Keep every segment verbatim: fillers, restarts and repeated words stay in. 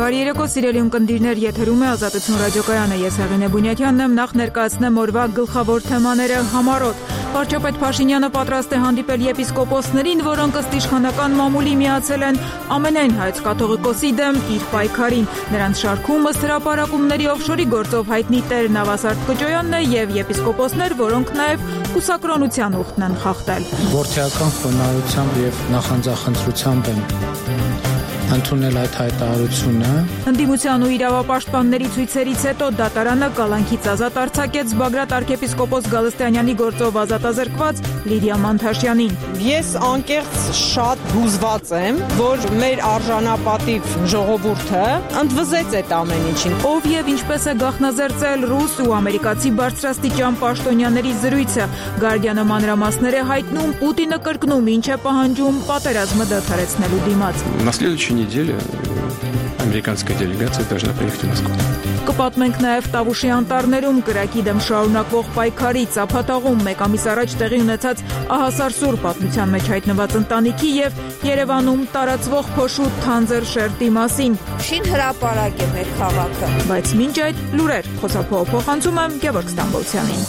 Բարի երեկո, սիրելի ունկնդիրներ, եթերում է Ազատություն ռադիոկայանը, ես Հեղինե Բունյակյանն եմ, նախ ներկայացնեմ օրվա գլխավոր թեմաները համառոտ։ Վարչապետ Փաշինյանը պատրաստ է հանդիպել եպիսկոպոսներին, որոնք ըստ իշխանական մամուլի միացել են ամենայն հայոց կաթողիկոսի դեմ իր պայքարին։ Նրանց շարքում ըստ հրապարակումների օֆշորի գործով հայտնի Տեր Նավասարդ Կճոյանն է եւ եպիսկոպոսներ, որոնք նաեւ կուսակրոնության ուխտն են խախտել։ Որդիական խոնարհությամբ եւ նախանձախնդրությամբ են ընդունել այդ հայտարարությունը։ Ընդդիմության ու իրավապաշտպանների ցույցերից հետո դատարանը կալանքից ազատ արձակեց Բագրատ arczepiskopos Գալստյանյանի գործով ազատազրկված Լիդիա Մանթաշյանին։ Ես անկեղծ շատ հուզված եմ, որ մեր արժանապատիվ ժողովուրդը ընդվզեց այդ ամեն ինչին։ Ով եւ ինչպես է գաղտնազերծել ռուս ու ամերիկացի բարձրաստիճան պաշտոնյաների զրույցը, Գարդիանը մանրամասներ է հայտնում, Պուտինը կրկնում ինչ է պահանջում պատերազմը դադարեցնելու դիմաց։ На следующей неделе американская делегация должна приехать в Москву. Կպատմենք նաև Տավուշի անտառներում կրակի դեմ շարունակվող պայքարի ծափաթաղում մեկ ամիս առաջ տեղի ունեցած ահասարսուր պատմության մեջ հայտնված ընտանիքի եւ Երևանում տարածվող փոշու թանձր շերտի մասին։ Շին հրապարակ է մեր քաղաքը։ Բայց մինչ այդ լուրեր խոսափողը փոխանցում եմ Գևորգ Ստամբոլցյանին։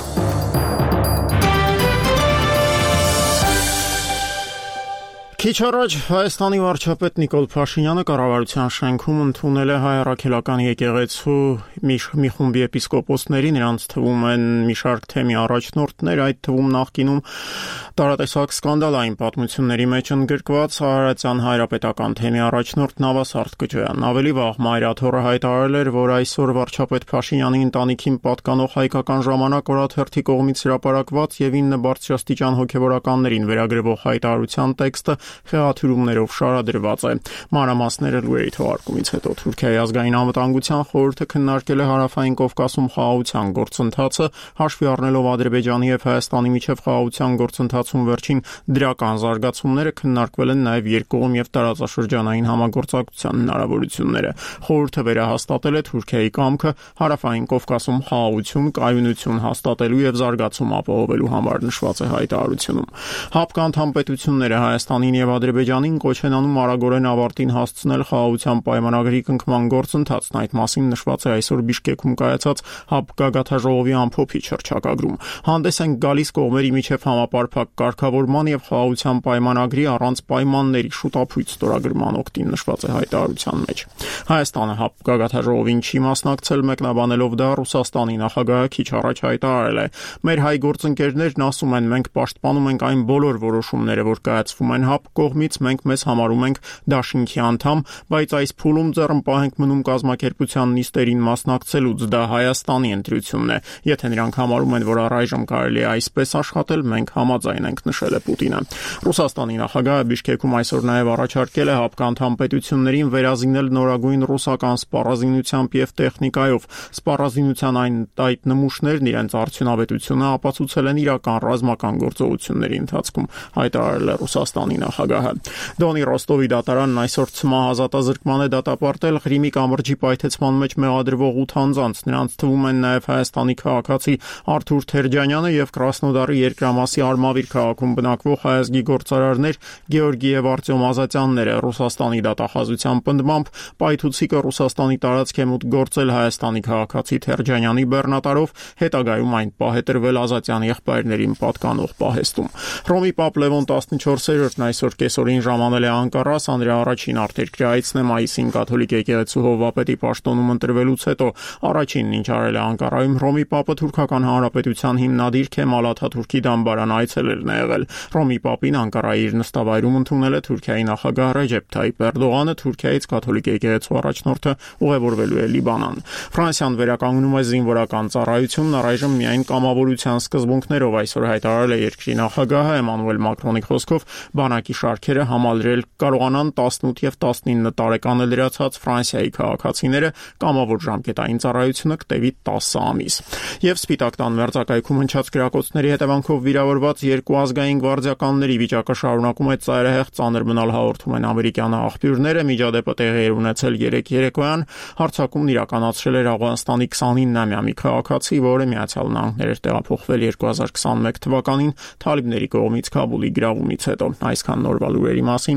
Քիչ առաջ Հայաստանի վարչապետ Նիկոլ Փաշինյանը կառավարության շենքում ընդունել է հայ առաքելական եկեղեցու մի, մի խումբ եպիսկոպոսների, նրանց թվում են մի շարք թեմի առաջնորդներ, այդ թվում նախկինում տարատեսակ սկանդալային պատմությունների մեջ ընդգրկված Արարատյան հայրապետական թեմի առաջնորդ Նավասարդ Կճոյանն։ Ավելի վաղ Մայրաթորը հայտարարել էր, որ այսօր վարչապետ Փաշինյանի ընտանիքին պատկանող հայկական ժամանակ օրաթերթի կողմից հրապարակված եւ ինը բարձրաստիճան հոգեվորականներին վերագրվող հայտարարության տեքստը խեղաթյուրումներով շարադրված է։ Մանրամասները լուրերի թողարկումից հետո Թուրքիայի ազգային անվտանգության խորհուրդը քննարկել է Հարավային Կովկասում խաղաղության գործընթացը, հաշվի առնելով Ադրբեջանի եւ Հայաստանի միջև խաղաղության գործընթացում վերջին դրական զարգացումները, քննարկվել են նաեւ երկկողմ եւ տարածաշրջանային համագործակցության հնարավորությունները։ Խորհուրդը վերահաստատել է Թուրքիայի կամքը Հարավային Կովկասում խաղաղություն, կայունություն հաստատելու եւ զարգացում ապահովելու համար նշված է հայտարարությունում։ ՀԱՊԿ անդամ պետությունները Հայաստանին եւ Ադրբեջանին կոչ են անում արագորեն ավարտին հասցնել խաղաղության պայմանագրի կնքման գործընթացն։ Այդ մասին նշված է այսօր Բիշկեքում կայացած ՀԱՊԿ գագաթնաժողովի ամփոփիչ հռչակագրում։ Հանդես են գալիս կողմերի միջև համապարփակ կարգավորման եւ խաղաղության պայմանագրի առանց պայմանների շուտապույտ ստորագրման օգտին նշված է հայտարարության մեջ։ Հայաստանը ՀԱՊԿ գագաթնաժողովին չի մասնակցել, մեկնաբանելով դա Ռուսաստանի նախագահը քիչ առաջ հայտարարել է. Մեր հայ գործընկերներն ասում են, մենք պաշտպանում ենք այն բոլոր որոշումները, որ կայացվում են ՀԱՊԿ կողմից, մենք մեզ համարում ենք դաշինքի անդամ, բայց այս փուլում ձեռնպահ ենք մնում կազմակերպության նիստերին մասնակցելուց, դա Հայաստանի ընտրությունն է։ Եթե նրանք համարում են, որ առայժմ կարելի է այսպես աշխատել, մենք համաձայն ենք, նշել է Պուտինը։ Ռուսաստանի նախագահը Բիշկեքում այսօր նաև առաջարկել է ՀԱՊԿ անդամ պետություններին վերազինել նորագույն ռուսական սպառազինությամբ եւ տեխնիկայով։ Սպառազինության այն այդ նմուշներն իրենց արդյունավետությունը ապացուցել են իրական ռազմական գործողությունների ընթացքում, հայտարարել է Ռուսաստանի նախագահը։ Դոնի Ռոստովի դատարանն այսօր ցմահ ազատազրկման է դատապարտել Ղրիմի կամրջի պայթեցման մեջ մեղադրվող ութ անձանց։ Նրանց թվում են նաև Հայաստանի քաղաքացի Արթուր Թերջանյանը եւ Կրասնոդարի երկրամասի Արմավիր քաղաքում բնակվող հայազգի գործարարներ Գեորգի եւ Արտյոմ Ազատյանները։ Ռուսաստանի դատախազության պնդմամբ պայթուցիկը Ռուսաստանի տարածք է մուտք գործել Հայաստանի քաղաքացի Թերջանյանի բեռնատարով, հետագայում այն պահ է տրվել Ազատյանի եղբայրներին պատկանող պահեստում։ Հռոմի Պապ Լևոն տասնչորսերորդն այսօր կեսօրին ժամանել է Անկարա, սա նրա առաջին արտերկրի այցն է մայիսին կաթոլիկ եկեղեցու հովվապետի պաշտոնում ընտրվելուց հետո։ Առաջինն ինչ արել է Անկարայում Հռոմի Պապը Թուրքական Հանրապետության հիմնադիր Քեմալ Աթաթուրքի դամբարան այցելելն է եղել։ Հռոմի Պապին Անկարայի իր նստավայրում ընդունել է Թուրքիայի նախագահ Ռեջեփ Թայիփ Էրդողանը, Թուրքիայից կաթոլիկ եկեղեցու առաջնորդը ուղևորվելու է Լիբանան։ Ֆրանսիան վերականգնում է զինվորական ծառայությունն առայժմ միայն կամավորության սկզբունքներով, այսօր հայտարարել է երկրի նախագահը Էմանուել Մակրոնի խոսքով բանակի շարքերը համալրել կարողանան տասնութ եւ տասնինը տարեկանը լրացած Ֆրանսիայի քաղաքացիները, կամավոր ժամկետային ծառայությունը կտևի տասը ամիս։ Եվ Սպիտակ տան մերձակայքում հնչած գրակոծների հետևանքով վիրավորված երկու ազգային գվարդիականների վիճակը շարունակում է ծայրահեղ ծանր մնալ, հաղորդում են ամերիկյան աղբյուրները։ Միջադեպը տեղի էր ունեցել երեկ երեկոյան։ Հարձակումն իրականացրել էր Աֆղանստանի քսանիննամյա մի քաղաքացի, որը Միացյալ Նահանգներ էր տեղափոխվել երկու հազար քսանմեկ թվականին թալիբների կողմից Քաբուլի գրավումից հետո։ Այսքան նորվա լուրերի մասին